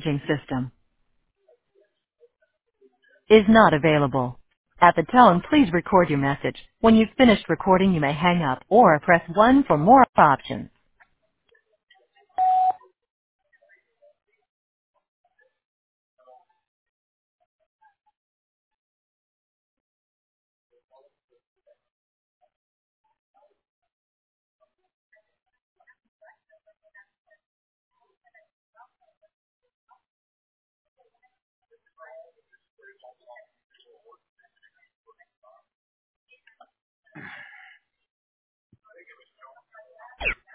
messaging system is not available. At the tone, please record your message. When you've finished recording, you may hang up or press 1 for more options.